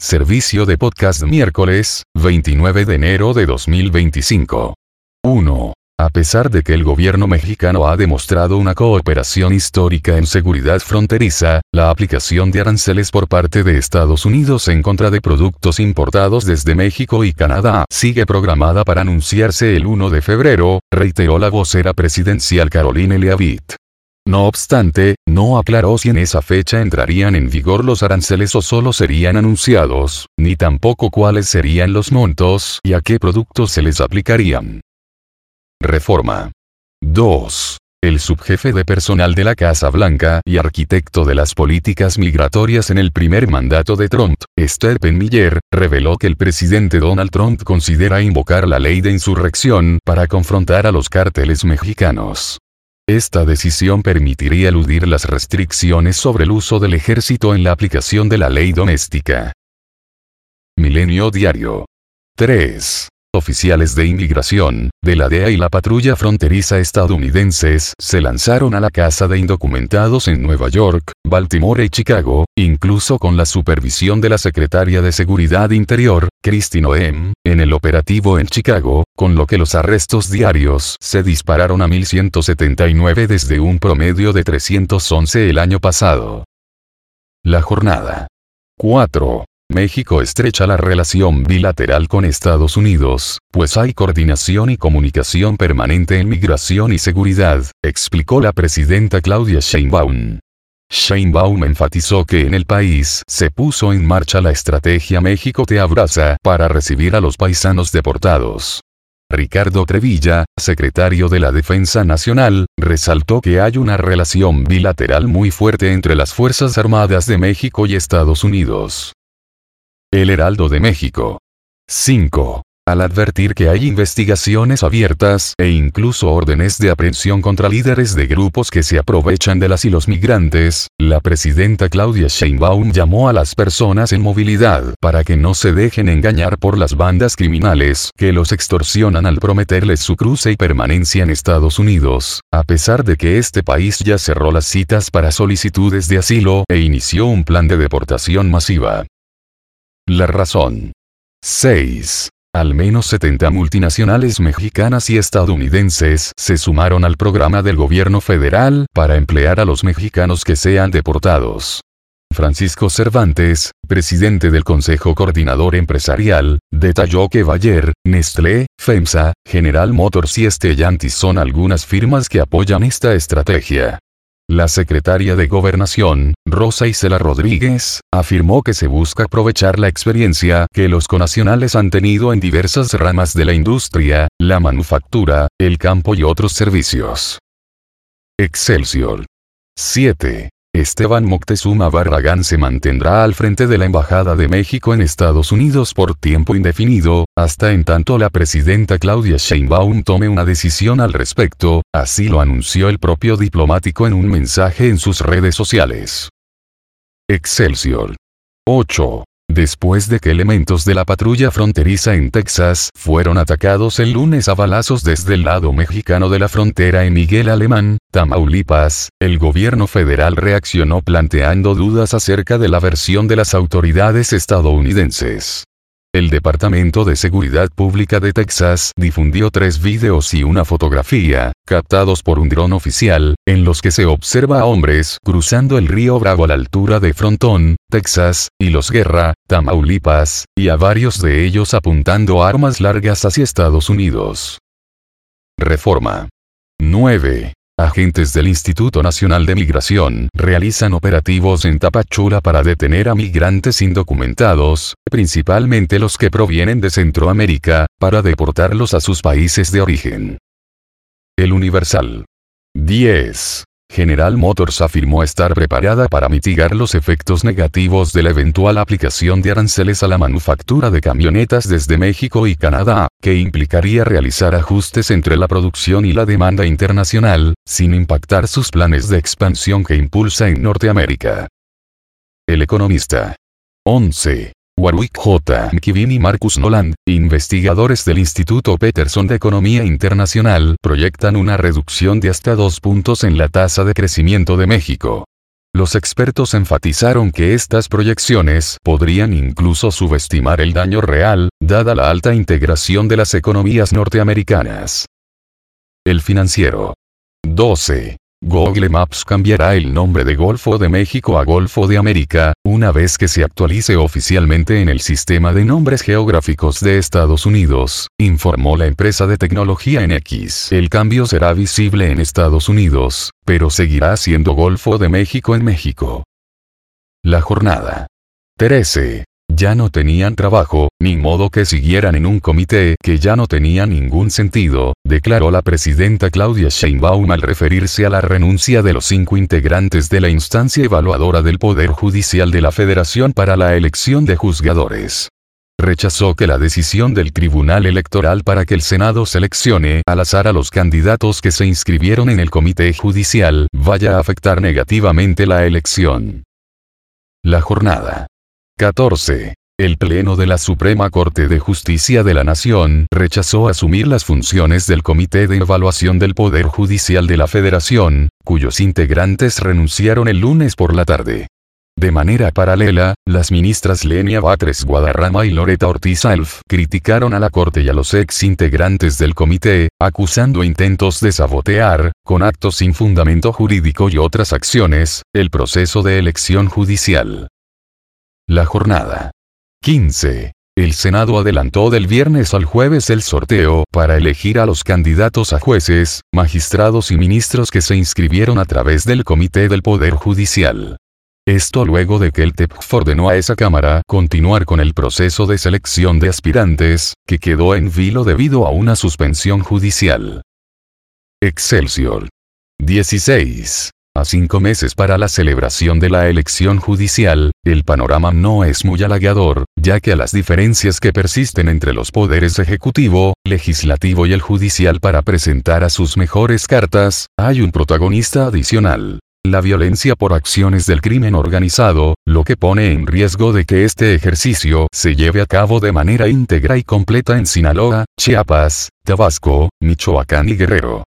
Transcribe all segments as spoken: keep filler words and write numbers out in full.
Servicio de podcast miércoles, veintinueve de enero de dos mil veinticinco. uno. A pesar de que el gobierno mexicano ha demostrado una cooperación histórica en seguridad fronteriza, la aplicación de aranceles por parte de Estados Unidos en contra de productos importados desde México y Canadá sigue programada para anunciarse el primero de febrero, reiteró la vocera presidencial Caroline Leavitt. No obstante, no aclaró si en esa fecha entrarían en vigor los aranceles o solo serían anunciados, ni tampoco cuáles serían los montos y a qué productos se les aplicarían. Reforma. dos. El subjefe de personal de la Casa Blanca y arquitecto de las políticas migratorias en el primer mandato de Trump, Stephen Miller, reveló que el presidente Donald Trump considera invocar la ley de insurrección para confrontar a los cárteles mexicanos. Esta decisión permitiría eludir las restricciones sobre el uso del ejército en la aplicación de la ley doméstica. Milenio Diario. tres. Oficiales de inmigración, de la D E A y la patrulla fronteriza estadounidenses se lanzaron a la casa de indocumentados en Nueva York, Baltimore y Chicago, incluso con la supervisión de la secretaria de Seguridad Interior, Kristi Noem, en el operativo en Chicago, con lo que los arrestos diarios se dispararon a mil ciento setenta y nueve desde un promedio de trescientos once el año pasado. La jornada. cuatro. México estrecha la relación bilateral con Estados Unidos, pues hay coordinación y comunicación permanente en migración y seguridad, explicó la presidenta Claudia Sheinbaum. Sheinbaum enfatizó que en el país se puso en marcha la estrategia México te abraza para recibir a los paisanos deportados. Ricardo Trevilla, secretario de la Defensa Nacional, resaltó que hay una relación bilateral muy fuerte entre las Fuerzas Armadas de México y Estados Unidos. El Heraldo de México. cinco. Al advertir que hay investigaciones abiertas e incluso órdenes de aprehensión contra líderes de grupos que se aprovechan de las y los migrantes, la presidenta Claudia Sheinbaum llamó a las personas en movilidad para que no se dejen engañar por las bandas criminales que los extorsionan al prometerles su cruce y permanencia en Estados Unidos, a pesar de que este país ya cerró las citas para solicitudes de asilo e inició un plan de deportación masiva. La razón. seis. Al menos setenta multinacionales mexicanas y estadounidenses se sumaron al programa del gobierno federal para emplear a los mexicanos que sean deportados. Francisco Cervantes, presidente del Consejo Coordinador Empresarial, detalló que Bayer, Nestlé, FEMSA, General Motors y Stellantis son algunas firmas que apoyan esta estrategia. La secretaria de Gobernación, Rosa Isela Rodríguez, afirmó que se busca aprovechar la experiencia que los connacionales han tenido en diversas ramas de la industria, la manufactura, el campo y otros servicios. Excelsior. siete. Esteban Moctezuma Barragán se mantendrá al frente de la Embajada de México en Estados Unidos por tiempo indefinido, hasta en tanto la presidenta Claudia Sheinbaum tome una decisión al respecto, así lo anunció el propio diplomático en un mensaje en sus redes sociales. Excelsior. ocho. Después de que elementos de la patrulla fronteriza en Texas fueron atacados el lunes a balazos desde el lado mexicano de la frontera en Miguel Alemán, Tamaulipas, el gobierno federal reaccionó planteando dudas acerca de la versión de las autoridades estadounidenses. El Departamento de Seguridad Pública de Texas difundió tres videos y una fotografía, captados por un dron oficial, en los que se observa a hombres cruzando el río Bravo a la altura de Fronton, Texas, y Los Guerra, Tamaulipas, y a varios de ellos apuntando armas largas hacia Estados Unidos. Reforma. nueve. Agentes del Instituto Nacional de Migración realizan operativos en Tapachula para detener a migrantes indocumentados, principalmente los que provienen de Centroamérica, para deportarlos a sus países de origen. El Universal. diez. General Motors afirmó estar preparada para mitigar los efectos negativos de la eventual aplicación de aranceles a la manufactura de camionetas desde México y Canadá, que implicaría realizar ajustes entre la producción y la demanda internacional, sin impactar sus planes de expansión que impulsa en Norteamérica. El Economista. once. Warwick J. McKibben y Marcus Noland, investigadores del Instituto Peterson de Economía Internacional, proyectan una reducción de hasta dos puntos en la tasa de crecimiento de México. Los expertos enfatizaron que estas proyecciones podrían incluso subestimar el daño real, dada la alta integración de las economías norteamericanas. El Financiero. doce. Google Maps cambiará el nombre de Golfo de México a Golfo de América, una vez que se actualice oficialmente en el sistema de nombres geográficos de Estados Unidos, informó la empresa de tecnología N X. El cambio será visible en Estados Unidos, pero seguirá siendo Golfo de México en México. La jornada. trece. Ya no tenían trabajo, ni modo que siguieran en un comité que ya no tenía ningún sentido, declaró la presidenta Claudia Sheinbaum al referirse a la renuncia de los cinco integrantes de la instancia evaluadora del Poder Judicial de la Federación para la elección de juzgadores. Rechazó que la decisión del Tribunal Electoral para que el Senado seleccione al azar a los candidatos que se inscribieron en el comité judicial vaya a afectar negativamente la elección. La jornada. catorce. El Pleno de la Suprema Corte de Justicia de la Nación rechazó asumir las funciones del Comité de Evaluación del Poder Judicial de la Federación, cuyos integrantes renunciaron el lunes por la tarde. De manera paralela, las ministras Lenia Batres Guadarrama y Loreta Ortiz Alf criticaron a la Corte y a los ex integrantes del comité, acusando intentos de sabotear, con actos sin fundamento jurídico y otras acciones, el proceso de elección judicial. La jornada. quince. El Senado adelantó del viernes al jueves el sorteo para elegir a los candidatos a jueces, magistrados y ministros que se inscribieron a través del Comité del Poder Judicial. Esto luego de que el T E P J ordenó a esa Cámara continuar con el proceso de selección de aspirantes, que quedó en vilo debido a una suspensión judicial. Excelsior. dieciséis. A cinco meses para la celebración de la elección judicial, el panorama no es muy halagador, ya que a las diferencias que persisten entre los poderes ejecutivo, legislativo y el judicial para presentar a sus mejores cartas, hay un protagonista adicional: la violencia por acciones del crimen organizado, lo que pone en riesgo de que este ejercicio se lleve a cabo de manera íntegra y completa en Sinaloa, Chiapas, Tabasco, Michoacán y Guerrero.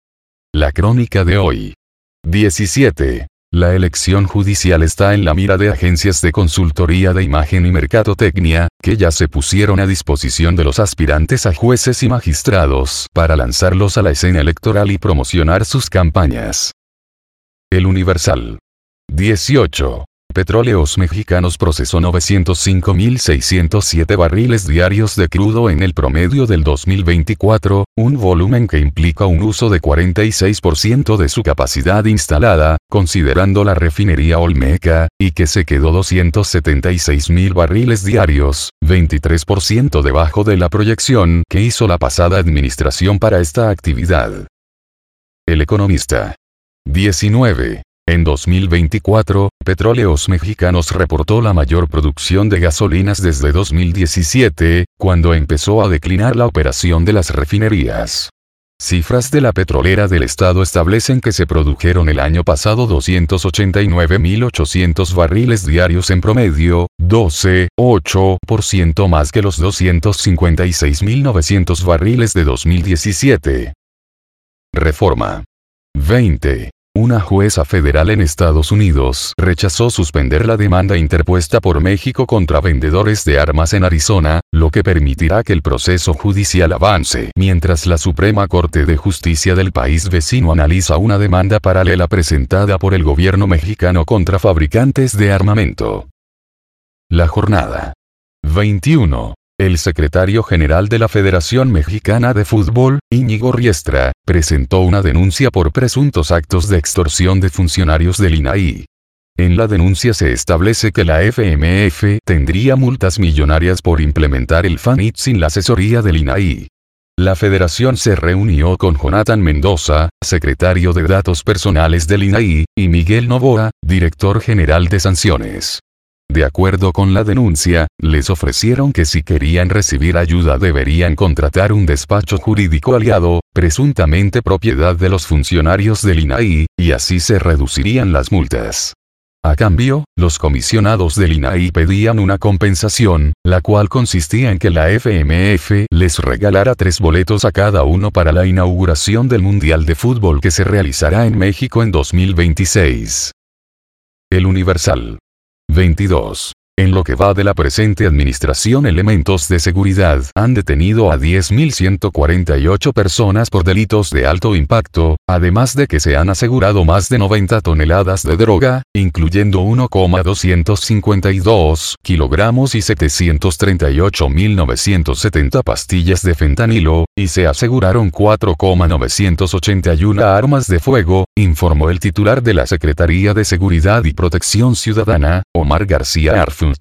La crónica de hoy. diecisiete. La elección judicial está en la mira de agencias de consultoría de imagen y mercadotecnia, que ya se pusieron a disposición de los aspirantes a jueces y magistrados para lanzarlos a la escena electoral y promocionar sus campañas. El Universal. dieciocho. Petróleos Mexicanos procesó novecientos cinco mil seiscientos siete barriles diarios de crudo en el promedio del dos mil veinticuatro, un volumen que implica un uso de cuarenta y seis por ciento de su capacidad instalada, considerando la refinería Olmeca, y que se quedó doscientos setenta y seis mil barriles diarios, veintitrés por ciento debajo de la proyección que hizo la pasada administración para esta actividad. El Economista. diecinueve. En dos mil veinticuatro, Petróleos Mexicanos reportó la mayor producción de gasolinas desde dos mil diecisiete, cuando empezó a declinar la operación de las refinerías. Cifras de la petrolera del estado establecen que se produjeron el año pasado doscientos ochenta y nueve mil ochocientos barriles diarios en promedio, doce coma ocho por ciento más que los doscientos cincuenta y seis mil novecientos barriles de dos mil diecisiete. Reforma. veinte. Una jueza federal en Estados Unidos rechazó suspender la demanda interpuesta por México contra vendedores de armas en Arizona, lo que permitirá que el proceso judicial avance, mientras la Suprema Corte de Justicia del país vecino analiza una demanda paralela presentada por el gobierno mexicano contra fabricantes de armamento. La jornada. veintiuno. El secretario general de la Federación Mexicana de Fútbol, Íñigo Riestra, presentó una denuncia por presuntos actos de extorsión de funcionarios del I N A I. En la denuncia se establece que la F M F tendría multas millonarias por implementar el FANIT sin la asesoría del I N A I. La federación se reunió con Jonathan Mendoza, secretario de Datos Personales del I N A I, y Miguel Novoa, director general de Sanciones. De acuerdo con la denuncia, les ofrecieron que si querían recibir ayuda deberían contratar un despacho jurídico aliado, presuntamente propiedad de los funcionarios del I N A I, y así se reducirían las multas. A cambio, los comisionados del I N A I pedían una compensación, la cual consistía en que la F M F les regalara tres boletos a cada uno para la inauguración del Mundial de Fútbol que se realizará en México en dos mil veintiséis. El Universal. veintidós. En lo que va de la presente administración, elementos de seguridad han detenido a diez mil ciento cuarenta y ocho personas por delitos de alto impacto, además de que se han asegurado más de noventa toneladas de droga, incluyendo uno coma doscientos cincuenta y dos kilogramos y setecientos treinta y ocho mil novecientos setenta pastillas de fentanilo, y se aseguraron cuatro coma novecientos ochenta y uno armas de fuego, informó el titular de la Secretaría de Seguridad y Protección Ciudadana, Omar García Arfunch.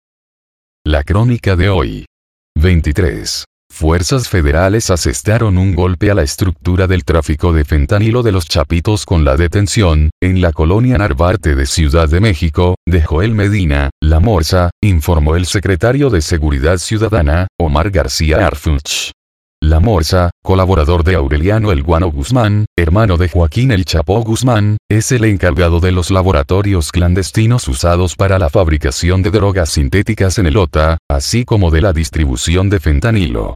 La crónica de hoy. veintitrés. Fuerzas federales asestaron un golpe a la estructura del tráfico de fentanilo de los Chapitos con la detención, en la colonia Narvarte de Ciudad de México, de Joel Medina, La Morsa, informó el secretario de Seguridad Ciudadana, Omar García Arfunch. La Morsa, colaborador de Aureliano El Guano Guzmán, hermano de Joaquín El Chapo Guzmán, es el encargado de los laboratorios clandestinos usados para la fabricación de drogas sintéticas en el O T A, así como de la distribución de fentanilo.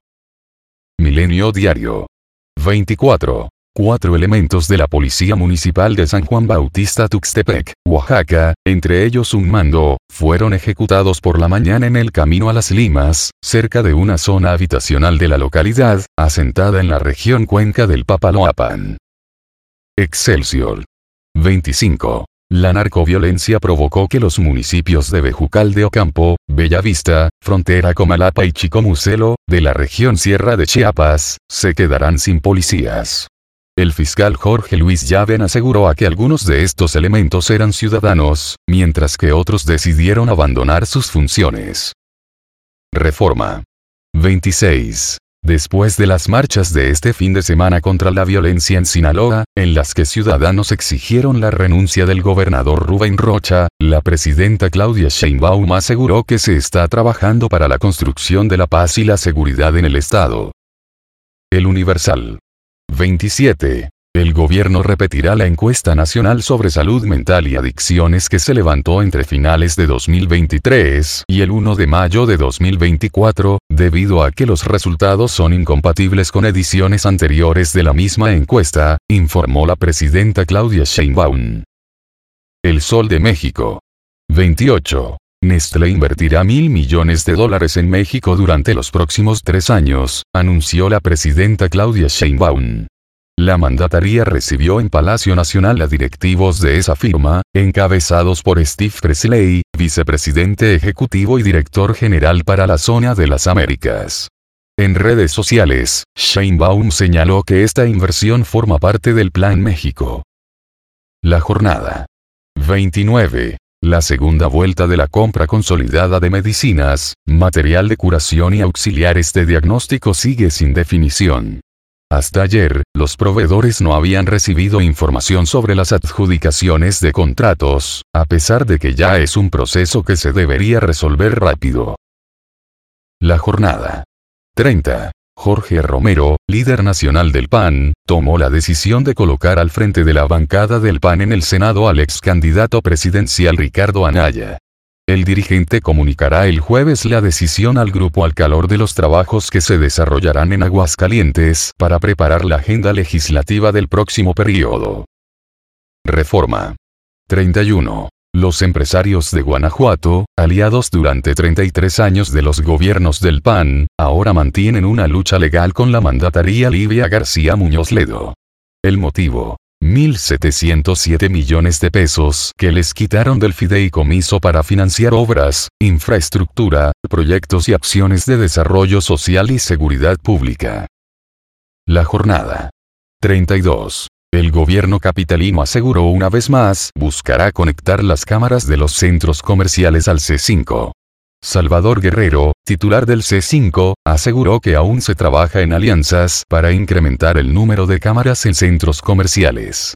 Milenio Diario. veinticuatro. Cuatro elementos de la Policía Municipal de San Juan Bautista Tuxtepec, Oaxaca, entre ellos un mando, fueron ejecutados por la mañana en el camino a Las Limas, cerca de una zona habitacional de la localidad, asentada en la región Cuenca del Papaloapan. Excelsior. veinticinco. La narcoviolencia provocó que los municipios de Bejucal de Ocampo, Bellavista, Frontera Comalapa y Chicomucelo, de la región Sierra de Chiapas, se quedarán sin policías. El fiscal Jorge Luis Llaven aseguró a que algunos de estos elementos eran ciudadanos, mientras que otros decidieron abandonar sus funciones. Reforma. veintiséis. Después de las marchas de este fin de semana contra la violencia en Sinaloa, en las que ciudadanos exigieron la renuncia del gobernador Rubén Rocha, la presidenta Claudia Sheinbaum aseguró que se está trabajando para la construcción de la paz y la seguridad en el estado. El Universal. veintisiete. El gobierno repetirá la encuesta nacional sobre salud mental y adicciones que se levantó entre finales de dos mil veintitrés y el primero de mayo de dos mil veinticuatro, debido a que los resultados son incompatibles con ediciones anteriores de la misma encuesta, informó la presidenta Claudia Sheinbaum. El Sol de México. veintiocho. Nestlé invertirá mil millones de dólares en México durante los próximos tres años, anunció la presidenta Claudia Sheinbaum. La mandataria recibió en Palacio Nacional a directivos de esa firma, encabezados por Steve Presley, vicepresidente ejecutivo y director general para la zona de las Américas. En redes sociales, Sheinbaum señaló que esta inversión forma parte del Plan México. La jornada. veintinueve. La segunda vuelta de la compra consolidada de medicinas, material de curación y auxiliares de diagnóstico sigue sin definición. Hasta ayer, los proveedores no habían recibido información sobre las adjudicaciones de contratos, a pesar de que ya es un proceso que se debería resolver rápido. La jornada. treinta. Jorge Romero, líder nacional del P A N, tomó la decisión de colocar al frente de la bancada del P A N en el Senado al ex candidato presidencial Ricardo Anaya. El dirigente comunicará el jueves la decisión al grupo al calor de los trabajos que se desarrollarán en Aguascalientes para preparar la agenda legislativa del próximo periodo. Reforma. treinta y uno. Los empresarios de Guanajuato, aliados durante treinta y tres años de los gobiernos del P A N, ahora mantienen una lucha legal con la mandataría Livia García Muñoz Ledo. El motivo: mil setecientos siete millones de pesos que les quitaron del fideicomiso para financiar obras, infraestructura, proyectos y acciones de desarrollo social y seguridad pública. La jornada. treinta y dos. El gobierno capitalino aseguró una vez más buscará conectar las cámaras de los centros comerciales al C cinco. Salvador Guerrero, titular del C cinco, aseguró que aún se trabaja en alianzas para incrementar el número de cámaras en centros comerciales.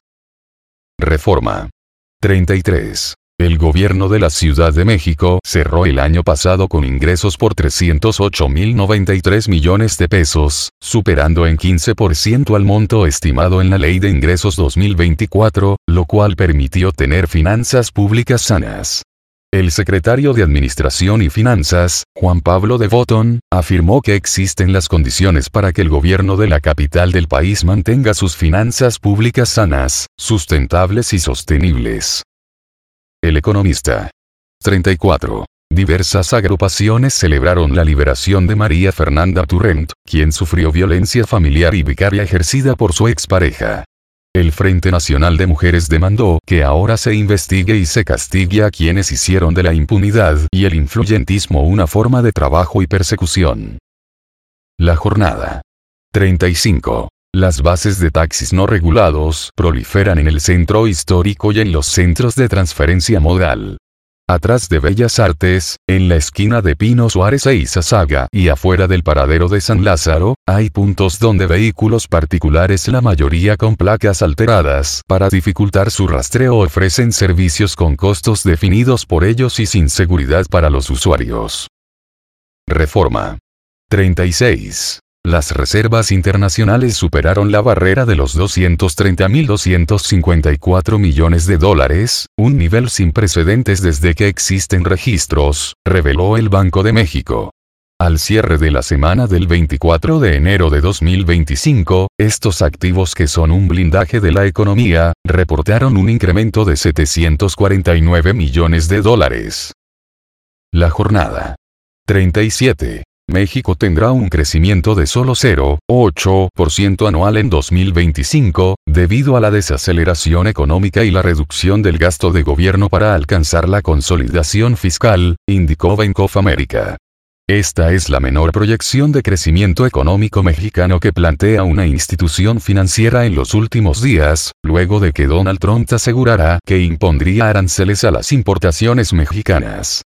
Reforma. treinta y tres. El gobierno de la Ciudad de México cerró el año pasado con ingresos por trescientos ocho mil noventa y tres millones de pesos, superando en quince por ciento al monto estimado en la Ley de Ingresos dos mil veinticuatro, lo cual permitió tener finanzas públicas sanas. El secretario de Administración y Finanzas, Juan Pablo de Botton, afirmó que existen las condiciones para que el gobierno de la capital del país mantenga sus finanzas públicas sanas, sustentables y sostenibles. El Economista. treinta y cuatro. Diversas agrupaciones celebraron la liberación de María Fernanda Torrent, quien sufrió violencia familiar y vicaria ejercida por su expareja. El Frente Nacional de Mujeres demandó que ahora se investigue y se castigue a quienes hicieron de la impunidad y el influyentismo una forma de trabajo y persecución. La Jornada. treinta y cinco. Las bases de taxis no regulados proliferan en el centro histórico y en los centros de transferencia modal. Atrás de Bellas Artes, en la esquina de Pino Suárez e Izazaga y afuera del paradero de San Lázaro, hay puntos donde vehículos particulares, la mayoría con placas alteradas, para dificultar su rastreo ofrecen servicios con costos definidos por ellos y sin seguridad para los usuarios. Reforma. treinta y seis. Las reservas internacionales superaron la barrera de los doscientos treinta mil doscientos cincuenta y cuatro millones de dólares, un nivel sin precedentes desde que existen registros, reveló el Banco de México. Al cierre de la semana del veinticuatro de enero de dos mil veinticinco, estos activos, que son un blindaje de la economía, reportaron un incremento de setecientos cuarenta y nueve millones de dólares. La Jornada. treinta y siete. México tendrá un crecimiento de solo cero coma ocho por ciento anual en dos mil veinticinco, debido a la desaceleración económica y la reducción del gasto de gobierno para alcanzar la consolidación fiscal, indicó Bank of America. Esta es la menor proyección de crecimiento económico mexicano que plantea una institución financiera en los últimos días, luego de que Donald Trump asegurara que impondría aranceles a las importaciones mexicanas.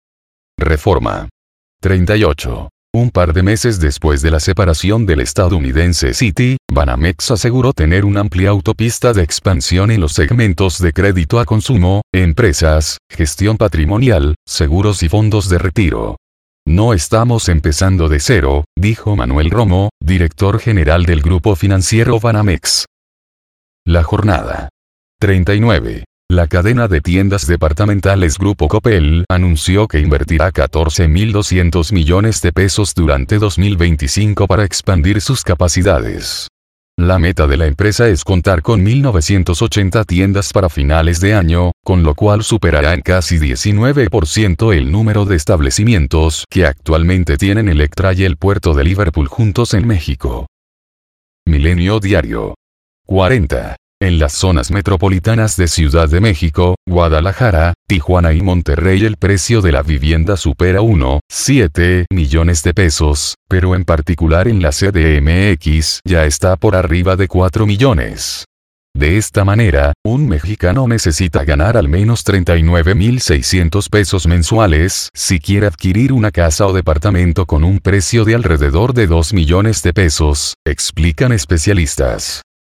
Reforma. treinta y ocho. Un par de meses después de la separación del estadounidense Citi, Banamex aseguró tener una amplia autopista de expansión en los segmentos de crédito a consumo, empresas, gestión patrimonial, seguros y fondos de retiro. No estamos empezando de cero, dijo Manuel Romo, director general del grupo financiero Banamex. La Jornada. treinta y nueve. La cadena de tiendas departamentales Grupo Coppel anunció que invertirá catorce mil doscientos millones de pesos durante dos mil veinticinco para expandir sus capacidades. La meta de la empresa es contar con mil novecientos ochenta tiendas para finales de año, con lo cual superará en casi diecinueve por ciento el número de establecimientos que actualmente tienen Electra y el puerto de Liverpool juntos en México. Milenio Diario. cuarenta. En las zonas metropolitanas de Ciudad de México, Guadalajara, Tijuana y Monterrey el precio de la vivienda supera uno coma siete millones de pesos, pero en particular en la C D M X ya está por arriba de cuatro millones. De esta manera, un mexicano necesita ganar al menos treinta y nueve mil seiscientos pesos mensuales si quiere adquirir una casa o departamento con un precio de alrededor de dos millones de pesos, explican especialistas.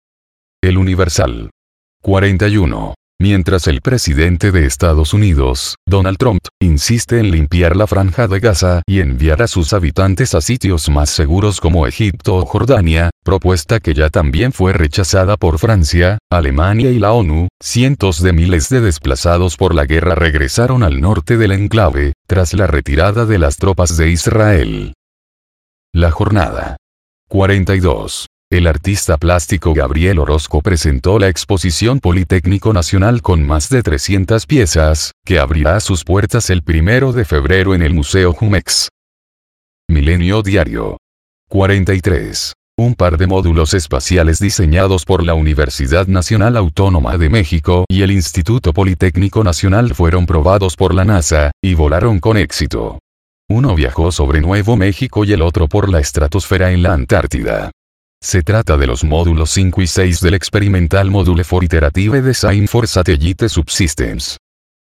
El Universal. cuarenta y uno. Mientras el presidente de Estados Unidos, Donald Trump, insiste en limpiar la Franja de Gaza y enviar a sus habitantes a sitios más seguros como Egipto o Jordania, propuesta que ya también fue rechazada por Francia, Alemania y la ONU, cientos de miles de desplazados por la guerra regresaron al norte del enclave, tras la retirada de las tropas de Israel. La Jornada. cuarenta y dos. El artista plástico Gabriel Orozco presentó la exposición Politécnico Nacional con más de trescientas piezas, que abrirá sus puertas el primero de febrero en el Museo Jumex. Milenio Diario. cuarenta y tres. Un par de módulos espaciales diseñados por la Universidad Nacional Autónoma de México y el Instituto Politécnico Nacional fueron probados por la NASA, y volaron con éxito. Uno viajó sobre Nuevo México y el otro por la estratosfera en la Antártida. Se trata de los módulos cinco y seis del Experimental Module for Iterative Design for Satellite Subsystems.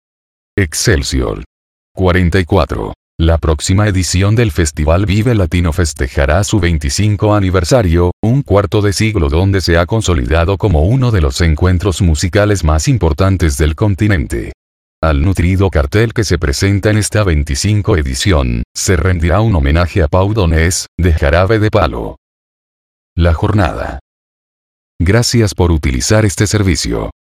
Excelsior. cuarenta y cuatro. La próxima edición del Festival Vive Latino festejará su veinticinco aniversario, un cuarto de siglo donde se ha consolidado como uno de los encuentros musicales más importantes del continente. Al nutrido cartel que se presenta en esta veinticinco edición, se rendirá un homenaje a Pau Donés, de Jarabe de Palo. La Jornada. Gracias por utilizar este servicio.